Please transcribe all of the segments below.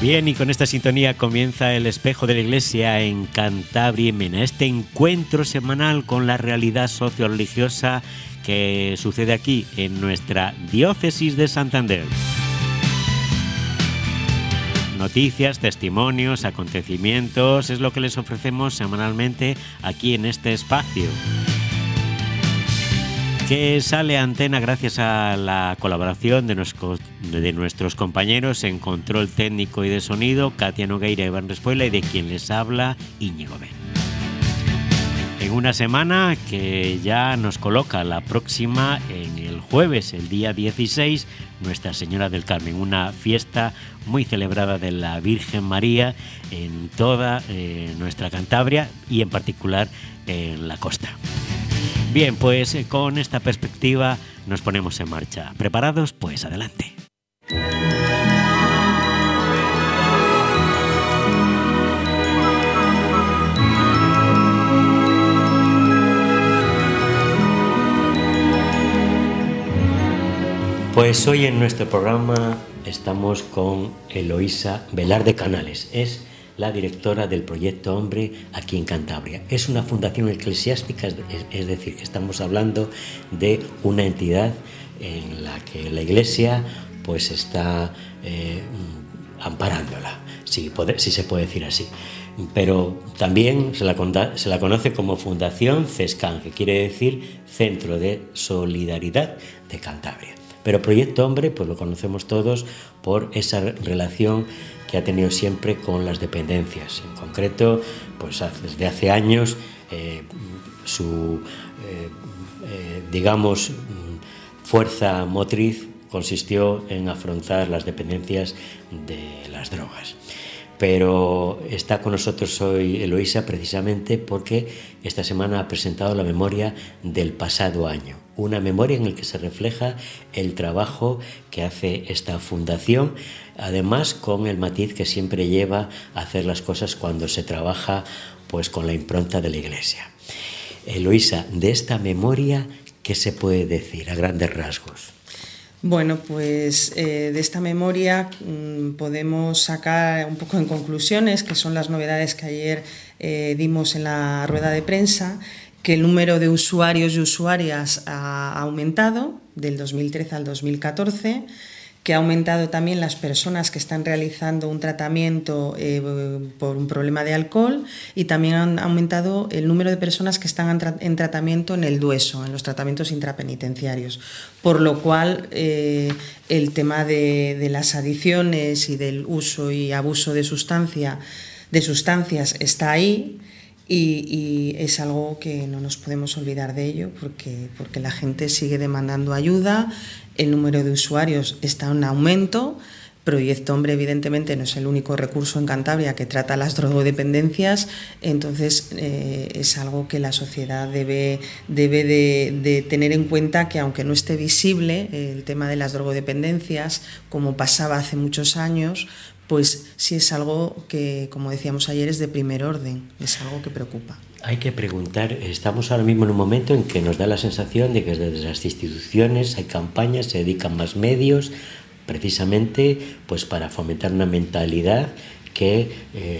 Bien, y con esta sintonía comienza el Espejo de la Iglesia en Cantabria y Mena, este encuentro semanal con la realidad socio-religiosa que sucede aquí en nuestra diócesis de Santander. Noticias, testimonios, acontecimientos, es lo que les ofrecemos semanalmente aquí en este espacio, que sale a antena gracias a la colaboración de nuestros compañeros en control técnico y de sonido, Katia Nogueira y Iván Respuela, y de quien les habla, Íñigo Ben. En una semana que ya nos coloca la próxima en el jueves, el día 16, Nuestra Señora del Carmen, una fiesta muy celebrada de la Virgen María en toda nuestra Cantabria y en particular en la costa. Bien, pues con esta perspectiva nos ponemos en marcha. ¿Preparados? Pues adelante. Pues hoy en nuestro programa estamos con Eloísa Velarde Canales. Es la directora del Proyecto Hombre aquí en Cantabria. Es una fundación eclesiástica, es decir, que estamos hablando de una entidad en la que la Iglesia pues está amparándola, si se puede decir así. Pero también se la conoce como Fundación CESCAN, que quiere decir Centro de Solidaridad de Cantabria. Pero Proyecto Hombre, pues lo conocemos todos por esa relación que ha tenido siempre con las dependencias. En concreto, pues desde hace años su fuerza motriz consistió en afrontar las dependencias de las drogas. Pero está con nosotros hoy Eloísa precisamente porque esta semana ha presentado la memoria del pasado año, una memoria en la que se refleja el trabajo que hace esta fundación, además con el matiz que siempre lleva a hacer las cosas cuando se trabaja pues con la impronta de la Iglesia. Eloísa, de esta memoria, ¿qué se puede decir a grandes rasgos? Bueno, pues de esta memoria podemos sacar un poco en conclusiones, que son las novedades que ayer dimos en la rueda de prensa, que el número de usuarios y usuarias ha aumentado del 2013 al 2014, que ha aumentado también las personas que están realizando un tratamiento por un problema de alcohol, y también han aumentado el número de personas que están en tratamiento en el DUESO, en los tratamientos intrapenitenciarios. Por lo cual, el tema de las adicciones y del uso y abuso de sustancias está ahí. Y es algo que no nos podemos olvidar de ello porque la gente sigue demandando ayuda, el número de usuarios está en aumento. Proyecto Hombre evidentemente no es el único recurso en Cantabria que trata las drogodependencias, entonces es algo que la sociedad debe de tener en cuenta, que aunque no esté visible el tema de las drogodependencias como pasaba hace muchos años, pues sí es algo que, como decíamos ayer, es de primer orden, es algo que preocupa. Hay que preguntar, estamos ahora mismo en un momento en que nos da la sensación de que desde las instituciones hay campañas, se dedican más medios, precisamente pues para fomentar una mentalidad que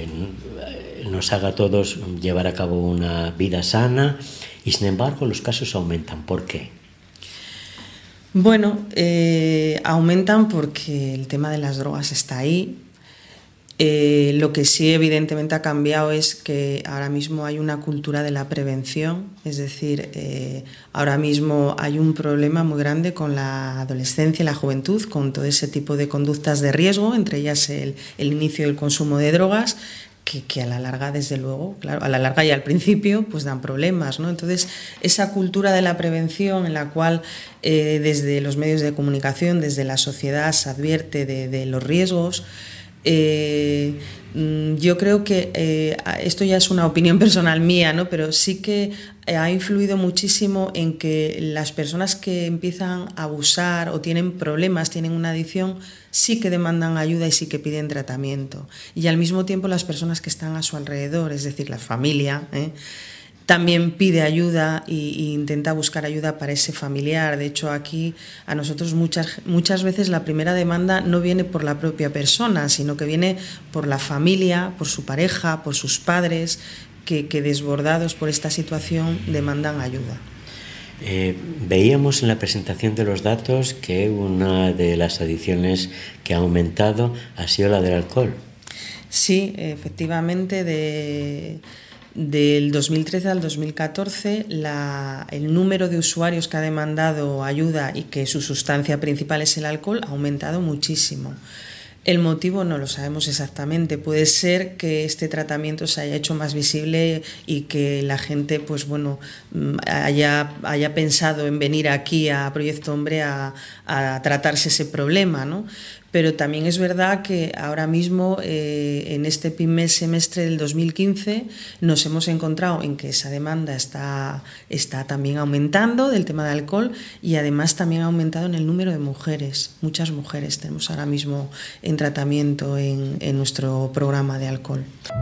nos haga a todos llevar a cabo una vida sana, y sin embargo los casos aumentan. ¿Por qué? Bueno, aumentan porque el tema de las drogas está ahí. Lo que sí evidentemente ha cambiado es que ahora mismo hay una cultura de la prevención, es decir, ahora mismo hay un problema muy grande con la adolescencia y la juventud, con todo ese tipo de conductas de riesgo, entre ellas el inicio del consumo de drogas, que a la larga, desde luego, claro, a la larga y al principio, pues dan problemas, ¿no? Entonces, esa cultura de la prevención en la cual desde los medios de comunicación, desde la sociedad se advierte de los riesgos. Yo creo que esto ya es una opinión personal mía, ¿no? Pero sí que ha influido muchísimo en que las personas que empiezan a abusar o tienen problemas, tienen una adicción, sí que demandan ayuda y sí que piden tratamiento. Y al mismo tiempo las personas que están a su alrededor, es decir, la familia, también pide ayuda e intenta buscar ayuda para ese familiar. De hecho, aquí a nosotros muchas veces la primera demanda no viene por la propia persona, sino que viene por la familia, por su pareja, por sus padres, que desbordados por esta situación demandan ayuda. Veíamos en la presentación de los datos que una de las adicciones que ha aumentado ha sido la del alcohol. Sí, efectivamente, del 2013 al 2014 el número de usuarios que ha demandado ayuda y que su sustancia principal es el alcohol ha aumentado muchísimo. El motivo no lo sabemos exactamente. Puede ser que este tratamiento se haya hecho más visible y que la gente, pues bueno, haya pensado en venir aquí a Proyecto Hombre a tratarse ese problema, ¿no? Pero también es verdad que ahora mismo, en este primer semestre del 2015, nos hemos encontrado en que esa demanda está también aumentando del tema de alcohol, y además también ha aumentado en el número de mujeres. Muchas mujeres tenemos ahora mismo en tratamiento en nuestro programa de alcohol.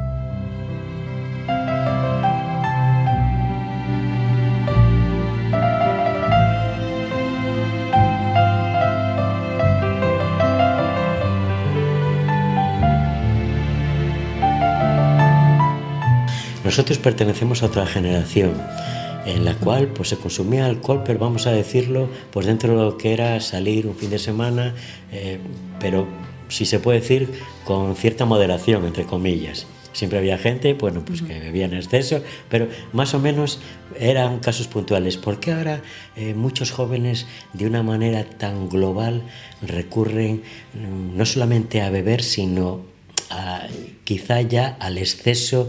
Nosotros pertenecemos a otra generación en la cual pues se consumía alcohol, pero vamos a decirlo, pues dentro de lo que era salir un fin de semana, pero si se puede decir con cierta moderación, entre comillas. Siempre había gente, bueno, pues que bebía en exceso, pero más o menos eran casos puntuales. ¿Por qué ahora muchos jóvenes de una manera tan global recurren no solamente a beber, sino quizá ya al exceso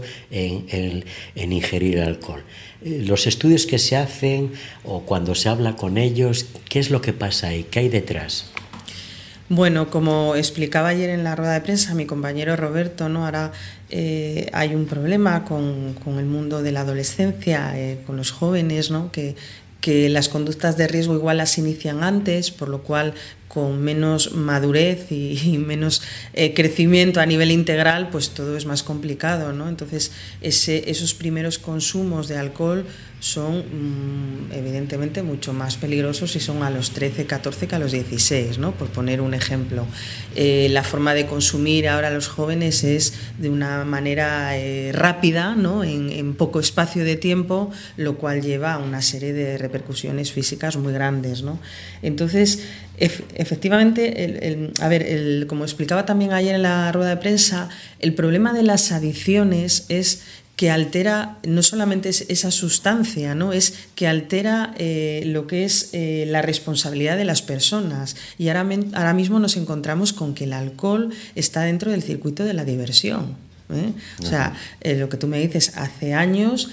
en ingerir alcohol? Los estudios que se hacen o cuando se habla con ellos, ¿qué es lo que pasa ahí? ¿Qué hay detrás? Bueno, como explicaba ayer en la rueda de prensa mi compañero Roberto, ¿no? Ahora hay un problema con el mundo de la adolescencia, con los jóvenes, ¿no? Que las conductas de riesgo igual las inician antes, por lo cual con menos madurez y menos crecimiento a nivel integral, pues todo es más complicado, ¿no? Entonces, esos primeros consumos de alcohol son evidentemente mucho más peligrosos si son a los 13, 14 que a los 16, ¿no? Por poner un ejemplo. La forma de consumir ahora a los jóvenes es de una manera rápida, ¿no? En poco espacio de tiempo, lo cual lleva a una serie de repercusiones físicas muy grandes, ¿no? Entonces, efectivamente, como explicaba también ayer en la rueda de prensa, el problema de las adicciones es que altera no solamente esa sustancia, ¿no? Es que altera lo que es la responsabilidad de las personas. Y ahora mismo nos encontramos con que el alcohol está dentro del circuito de la diversión. O sea, lo que tú me dices, hace años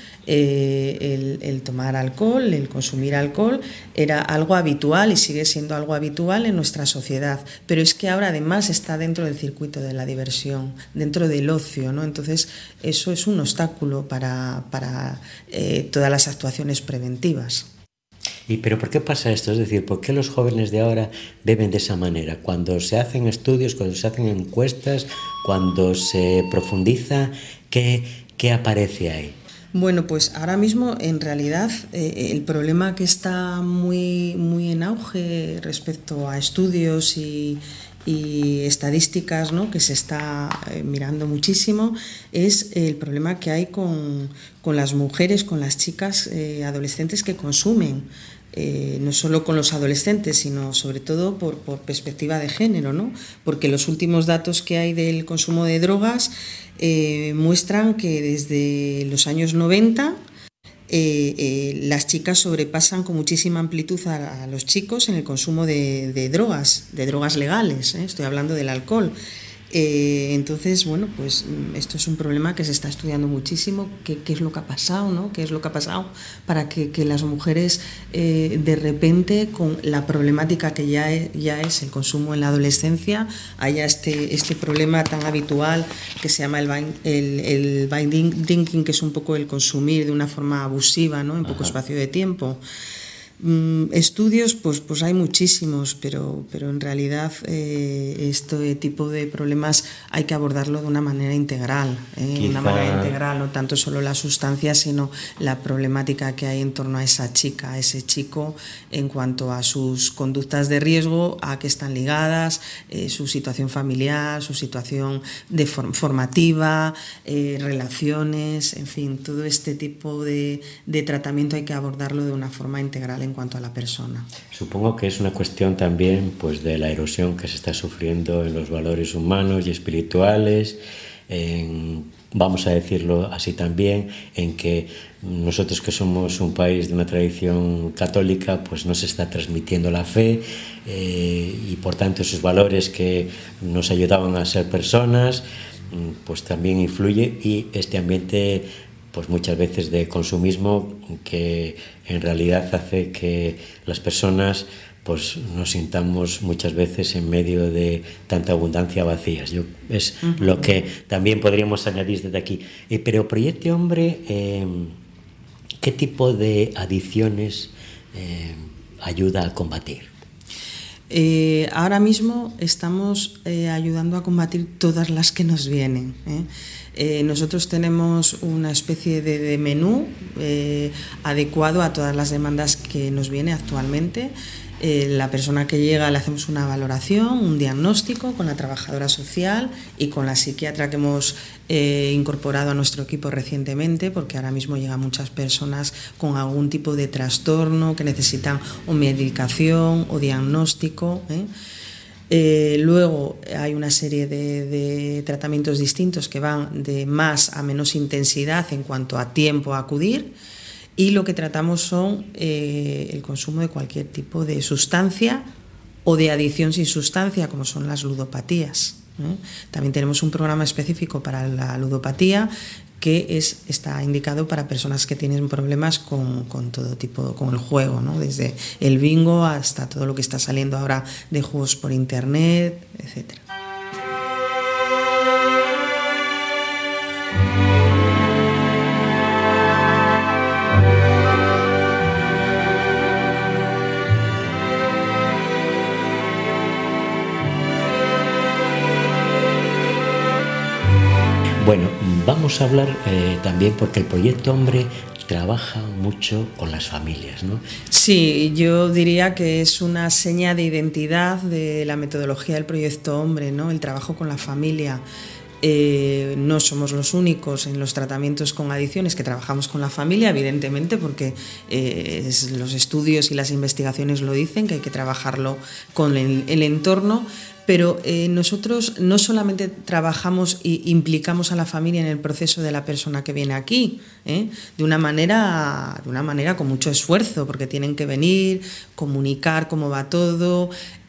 el tomar alcohol, el consumir alcohol era algo habitual y sigue siendo algo habitual en nuestra sociedad, pero es que ahora además está dentro del circuito de la diversión, dentro del ocio, ¿no? Entonces eso es un obstáculo para todas las actuaciones preventivas. ¿Pero por qué pasa esto? Es decir, ¿por qué los jóvenes de ahora beben de esa manera? Cuando se hacen estudios, cuando se hacen encuestas, cuando se profundiza, ¿qué aparece ahí? Bueno, pues ahora mismo en realidad el problema que está muy, muy en auge respecto a estudios y estadísticas, ¿no? Que se está mirando muchísimo, es el problema que hay con las mujeres, con las chicas adolescentes que consumen. No solo con los adolescentes, sino sobre todo por perspectiva de género, ¿no? Porque los últimos datos que hay del consumo de drogas muestran que desde los años 90 las chicas sobrepasan con muchísima amplitud a los chicos en el consumo de drogas legales, estoy hablando del alcohol. Entonces, bueno, pues esto es un problema que se está estudiando muchísimo, qué es lo que ha pasado, ¿no? ¿Qué es lo que ha pasado para que las mujeres de repente, con la problemática que ya es el consumo en la adolescencia, haya este problema tan habitual que se llama el binge drinking, que es un poco el consumir de una forma abusiva, ¿no? En poco espacio de tiempo. Estudios, pues hay muchísimos, pero en realidad este tipo de problemas hay que abordarlo de una manera integral, no tanto solo la sustancia, sino la problemática que hay en torno a esa chica, a ese chico, en cuanto a sus conductas de riesgo, a qué están ligadas, su situación familiar, su situación formativa, relaciones, en fin, todo este tipo de tratamiento hay que abordarlo de una forma integral en cuanto a la persona. Supongo que es una cuestión también pues de la erosión que se está sufriendo en los valores humanos y espirituales, vamos a decirlo así también, en que nosotros que somos un país de una tradición católica, pues no se está transmitiendo la fe y por tanto esos valores que nos ayudaban a ser personas, pues también influye, y este ambiente pues muchas veces de consumismo que en realidad hace que las personas pues nos sintamos muchas veces en medio de tanta abundancia vacías. Es lo que también podríamos añadir desde aquí. Pero Proyecto Hombre, ¿qué tipo de adicciones ayuda a combatir? Ahora mismo estamos ayudando a combatir todas las que nos vienen. Nosotros tenemos una especie de menú adecuado a todas las demandas que nos viene actualmente. La persona que llega le hacemos una valoración, un diagnóstico con la trabajadora social y con la psiquiatra que hemos incorporado a nuestro equipo recientemente, porque ahora mismo llegan muchas personas con algún tipo de trastorno que necesitan o medicación o diagnóstico. Luego hay una serie de tratamientos distintos que van de más a menos intensidad en cuanto a tiempo a acudir. Y lo que tratamos son el consumo de cualquier tipo de sustancia o de adicción sin sustancia, como son las ludopatías. También tenemos un programa específico para la ludopatía que está indicado para personas que tienen problemas con todo tipo, con el juego, ¿no? Desde el bingo hasta todo lo que está saliendo ahora de juegos por internet, etcétera. Bueno, vamos a hablar también porque el Proyecto Hombre trabaja mucho con las familias, ¿no? Sí, yo diría que es una seña de identidad de la metodología del Proyecto Hombre, ¿no? El trabajo con la familia. No somos los únicos en los tratamientos con adicciones que trabajamos con la familia, evidentemente, porque los estudios y las investigaciones lo dicen, que hay que trabajarlo con el entorno. Pero nosotros no solamente trabajamos e implicamos a la familia en el proceso de la persona que viene aquí, de una manera con mucho esfuerzo, porque tienen que venir, comunicar cómo va todo,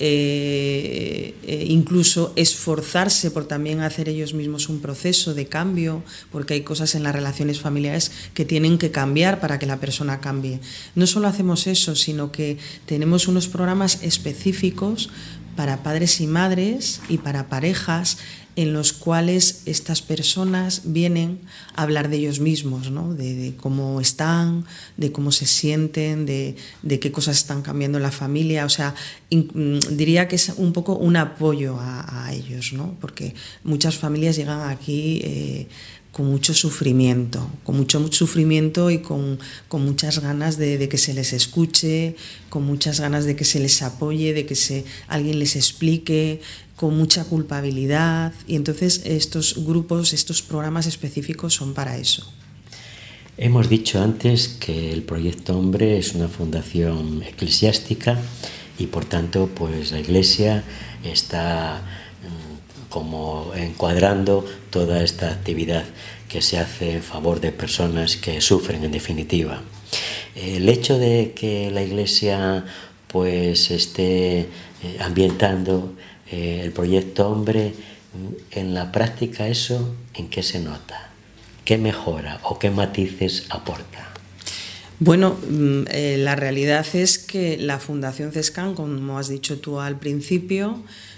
incluso esforzarse por también hacer ellos mismos un proceso de cambio, porque hay cosas en las relaciones familiares que tienen que cambiar para que la persona cambie. No solo hacemos eso, sino que tenemos unos programas específicos para padres y madres y para parejas en los cuales estas personas vienen a hablar de ellos mismos, ¿no? De cómo están, de cómo se sienten, de qué cosas están cambiando en la familia. O sea, diría que es un poco un apoyo a ellos, ¿no? Porque muchas familias llegan aquí con mucho sufrimiento y con muchas ganas de que se les escuche, con muchas ganas de que se les apoye, de que alguien les explique, con mucha culpabilidad. Y entonces estos grupos, estos programas específicos son para eso. Hemos dicho antes que el Proyecto Hombre es una fundación eclesiástica y por tanto pues la Iglesia está como encuadrando toda esta actividad que se hace en favor de personas que sufren, en definitiva. El hecho de que la Iglesia pues esté ambientando el Proyecto Hombre, en la práctica eso, ¿en qué se nota? ¿Qué mejora o qué matices aporta? Bueno, la realidad es que la Fundación CESCAN, como has dicho tú al principio,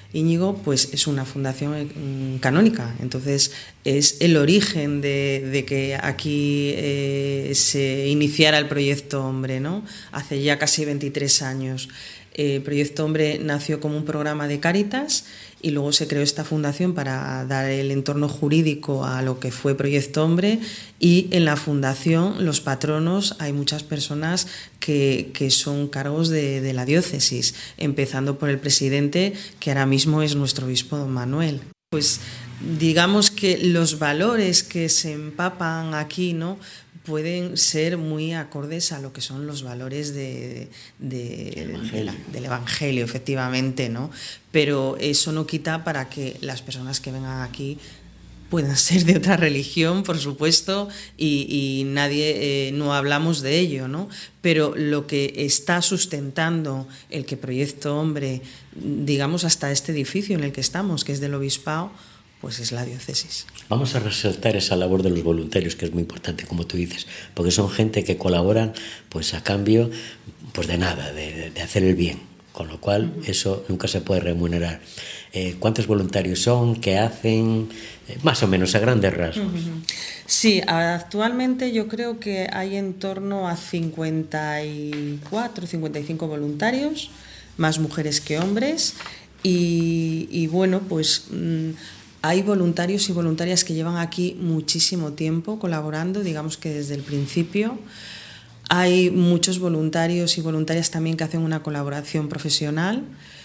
Íñigo, pues es una fundación canónica. Entonces es el origen de que aquí se iniciara el Proyecto Hombre, ¿no? Hace ya casi 23 años. El Proyecto Hombre nació como un programa de Cáritas y luego se creó esta fundación para dar el entorno jurídico a lo que fue Proyecto Hombre, y en la fundación los patronos hay muchas personas que son cargos de la diócesis, empezando por el presidente, que ahora mismo es nuestro obispo don Manuel. Pues digamos que los valores que se empapan aquí, ¿no?, pueden ser muy acordes a lo que son los valores del Evangelio, efectivamente, ¿no? Pero eso no quita para que las personas que vengan aquí puedan ser de otra religión, por supuesto, y nadie, no hablamos de ello, ¿no? Pero lo que está sustentando el que Proyecto Hombre, digamos, hasta este edificio en el que estamos, que es del obispado, pues es la diócesis. Vamos a resaltar esa labor de los voluntarios, que es muy importante, como tú dices, porque son gente que colaboran pues a cambio pues de nada, de hacer el bien, con lo cual eso nunca se puede remunerar. ¿Cuántos voluntarios son? ¿Qué hacen? Más o menos a grandes rasgos. Sí, actualmente yo creo que hay en torno a 54, 55 voluntarios, más mujeres que hombres, y bueno, pues hay voluntarios y voluntarias que llevan aquí muchísimo tiempo colaborando, digamos que desde el principio. Hay muchos voluntarios y voluntarias también que hacen una colaboración profesional,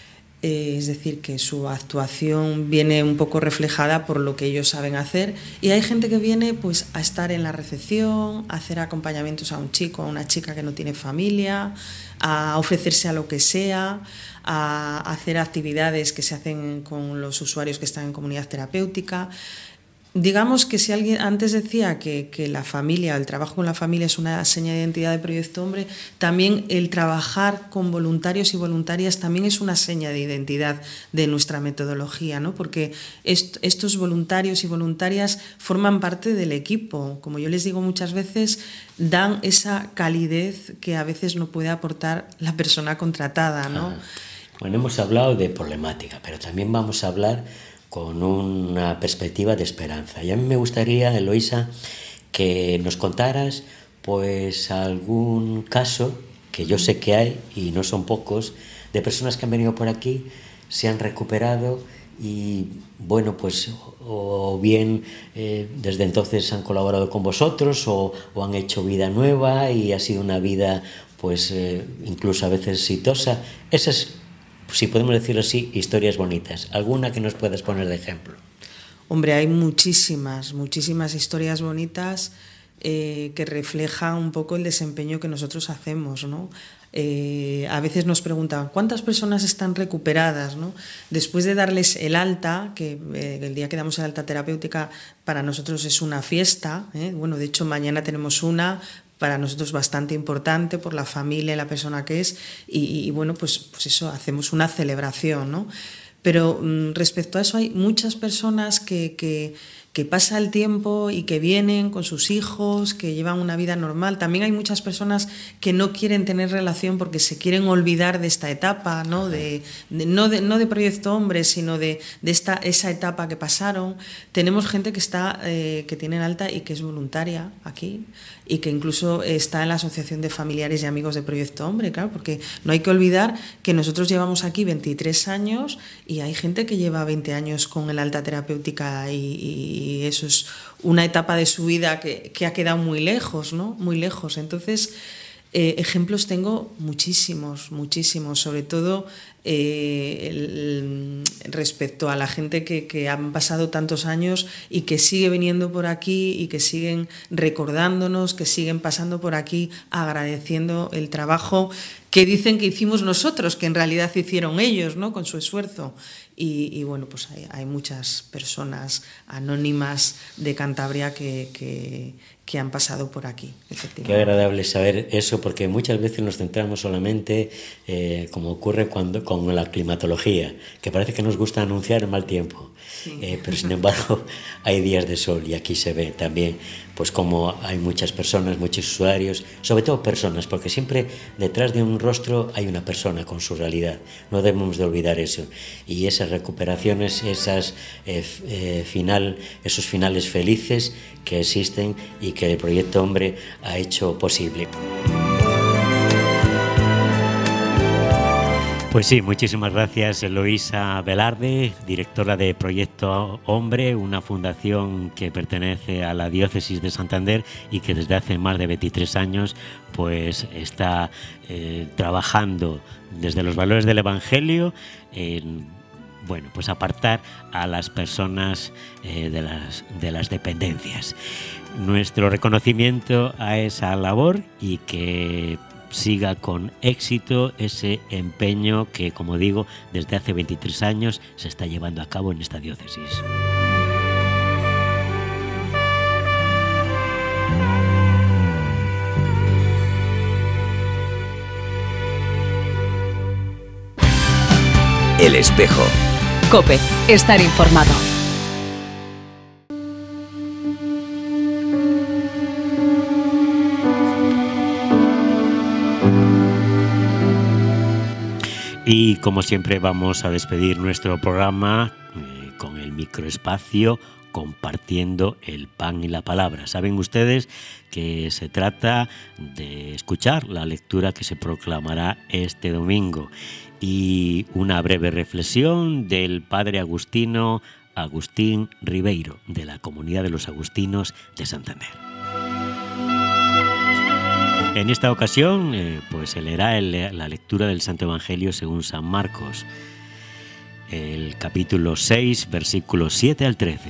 es decir, que su actuación viene un poco reflejada por lo que ellos saben hacer, y hay gente que viene pues a estar en la recepción, a hacer acompañamientos a un chico, a una chica que no tiene familia, a ofrecerse a lo que sea, a hacer actividades que se hacen con los usuarios que están en comunidad terapéutica. Digamos que si alguien antes decía que la familia, el trabajo con la familia es una seña de identidad de Proyecto Hombre, también el trabajar con voluntarios y voluntarias también es una seña de identidad de nuestra metodología, ¿no? Porque estos voluntarios y voluntarias forman parte del equipo. Como yo les digo muchas veces, dan esa calidez que a veces no puede aportar la persona contratada, ¿no? Bueno, hemos hablado de problemática, pero también vamos a hablar con una perspectiva de esperanza. Y a mí me gustaría, Eloísa, que nos contaras pues algún caso, que yo sé que hay, y no son pocos, de personas que han venido por aquí, se han recuperado y, bueno, pues o bien desde entonces han colaborado con vosotros o han hecho vida nueva y ha sido una vida pues incluso a veces exitosa. Esas, si podemos decirlo así, historias bonitas. ¿Alguna que nos puedas poner de ejemplo? Hombre, hay muchísimas historias bonitas que reflejan un poco el desempeño que nosotros hacemos, ¿no? A veces nos preguntan ¿cuántas personas están recuperadas, ¿no? Después de darles el alta, que el día que damos el alta terapéutica para nosotros es una fiesta, ¿eh? Bueno, de hecho mañana tenemos una para nosotros bastante importante por la familia y la persona que es, y bueno, pues eso, hacemos una celebración, ¿no? Pero respecto a eso hay muchas personas que pasa el tiempo y que vienen con sus hijos, que llevan una vida normal. También hay muchas personas que no quieren tener relación porque se quieren olvidar de esta etapa, ¿no? No de Proyecto Hombre, sino de esa etapa que pasaron. Tenemos gente que tiene el alta y que es voluntaria aquí, y que incluso está en la Asociación de Familiares y Amigos de Proyecto Hombre, claro, porque no hay que olvidar que nosotros llevamos aquí 23 años y hay gente que lleva 20 años con el alta terapéutica y eso es una etapa de su vida que ha quedado muy lejos, ¿no? Muy lejos. Entonces, ejemplos tengo muchísimos, sobre todo respecto a la gente que han pasado tantos años y que sigue viniendo por aquí y que siguen recordándonos, que siguen pasando por aquí agradeciendo el trabajo que dicen que hicimos nosotros, que en realidad hicieron ellos, ¿no? Con su esfuerzo. Y bueno, pues hay muchas personas anónimas de Cantabria que han pasado por aquí, efectivamente. Qué agradable saber eso, porque muchas veces nos centramos solamente, como ocurre con la climatología, que parece que nos gusta anunciar el mal tiempo, sí. Pero sin embargo hay días de sol y aquí se ve también pues como hay muchas personas, muchos usuarios, sobre todo personas, porque siempre detrás de un rostro hay una persona con su realidad, no debemos de olvidar eso, y esas recuperaciones, esos finales felices que existen y que el Proyecto Hombre ha hecho posible. Pues sí, muchísimas gracias Eloísa Velarde, directora de Proyecto Hombre, una fundación que pertenece a la Diócesis de Santander y que desde hace más de 23 años pues está trabajando desde los valores del Evangelio en pues apartar a las personas de las dependencias. Nuestro reconocimiento a esa labor y que siga con éxito ese empeño que, como digo, desde hace 23 años se está llevando a cabo en esta diócesis. El Espejo. COPE. Estar informado. Y como siempre vamos a despedir nuestro programa con el microespacio compartiendo el pan y la palabra. Saben ustedes que se trata de escuchar la lectura que se proclamará este domingo y una breve reflexión del padre Agustín Ribeiro, de la Comunidad de los Agustinos de Santander. En esta ocasión, pues se leerá la lectura del Santo Evangelio según San Marcos, el capítulo 6, versículos 7 al 13.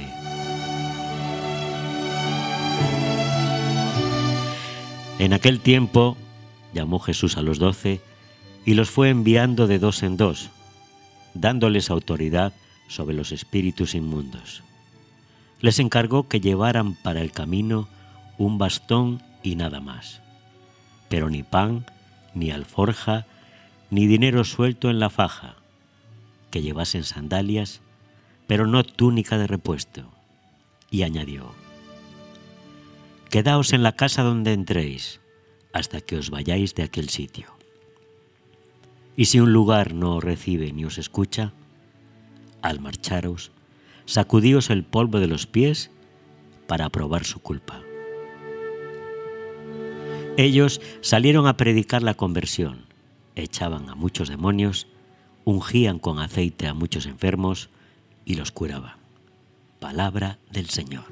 En aquel tiempo llamó Jesús a los 12 y los fue enviando de dos en dos, dándoles autoridad sobre los espíritus inmundos. Les encargó que llevaran para el camino un bastón y nada más. Pero ni pan, ni alforja, ni dinero suelto en la faja, que llevasen sandalias, pero no túnica de repuesto. Y añadió: quedaos en la casa donde entréis, hasta que os vayáis de aquel sitio. Y si un lugar no os recibe ni os escucha, al marcharos, sacudíos el polvo de los pies para probar su culpa. Ellos salieron a predicar la conversión, echaban a muchos demonios, ungían con aceite a muchos enfermos y los curaban. Palabra del Señor.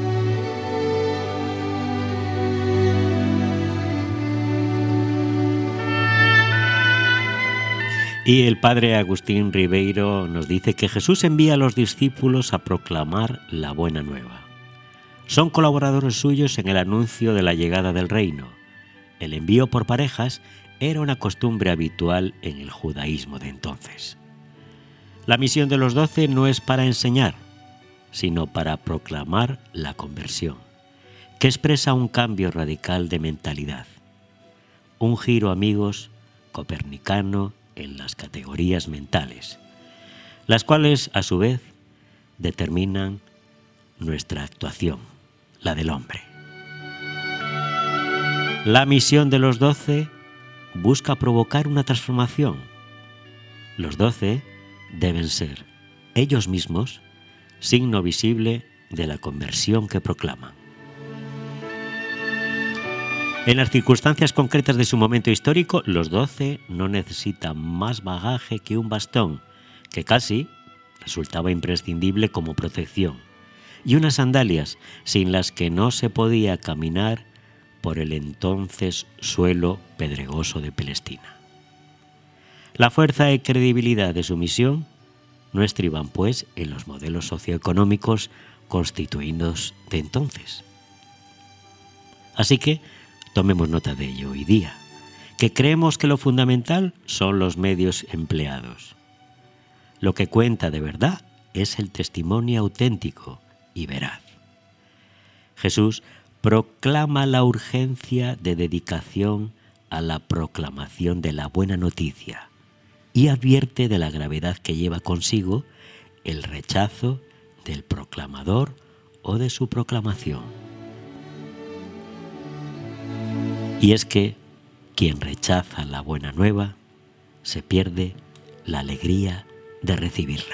Y el padre Agustín Ribeiro nos dice que Jesús envía a los discípulos a proclamar la buena nueva. Son colaboradores suyos en el anuncio de la llegada del reino. El envío por parejas era una costumbre habitual en el judaísmo de entonces. La misión de los 12 no es para enseñar, sino para proclamar la conversión, que expresa un cambio radical de mentalidad. Un giro, amigos, copernicano en las categorías mentales, las cuales, a su vez, determinan nuestra actuación, la del hombre. La misión de los 12 busca provocar una transformación. Los 12 deben ser, ellos mismos, signo visible de la conversión que proclaman. En las circunstancias concretas de su momento histórico, los 12 no necesitan más bagaje que un bastón, que casi resultaba imprescindible como protección, y unas sandalias sin las que no se podía caminar por el entonces suelo pedregoso de Palestina. La fuerza y credibilidad de su misión no estriban, pues, en los modelos socioeconómicos constituidos de entonces. Así que tomemos nota de ello hoy día, que creemos que lo fundamental son los medios empleados. Lo que cuenta de verdad es el testimonio auténtico y veraz. Jesús proclama la urgencia de dedicación a la proclamación de la buena noticia y advierte de la gravedad que lleva consigo el rechazo del proclamador o de su proclamación. Y es que quien rechaza la buena nueva se pierde la alegría de recibirla.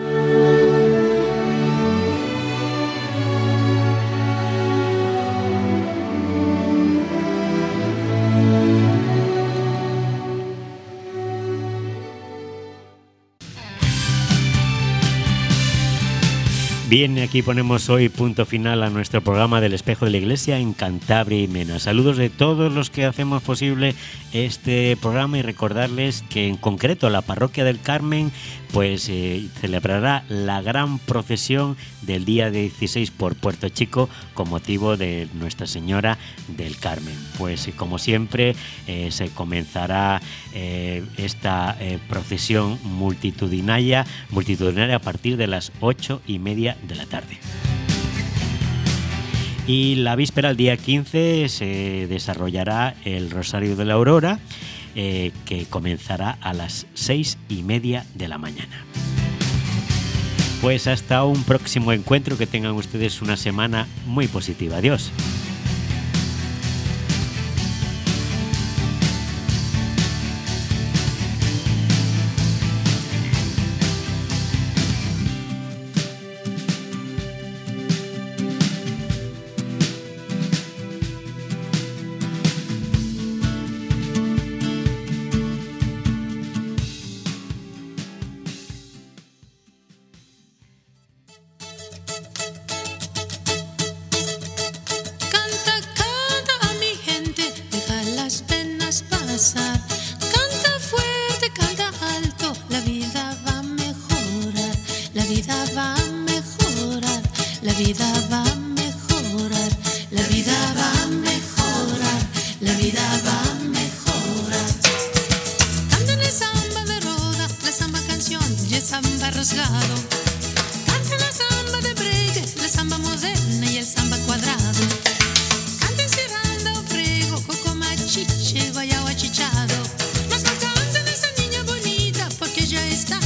Bien, aquí ponemos hoy punto final a nuestro programa del Espejo de la Iglesia en Cantabria y Mena. Saludos de todos los que hacemos posible este programa y recordarles que en concreto la Parroquia del Carmen pues celebrará la gran procesión del día 16 por Puerto Chico con motivo de Nuestra Señora del Carmen. Pues como siempre se comenzará esta procesión multitudinaria a partir de las 8:30 de la tarde. Y la víspera, el día 15, se desarrollará el Rosario de la Aurora, que comenzará a las 6:30 de la mañana. Pues hasta un próximo encuentro, que tengan ustedes una semana muy positiva. Adiós. Ya está.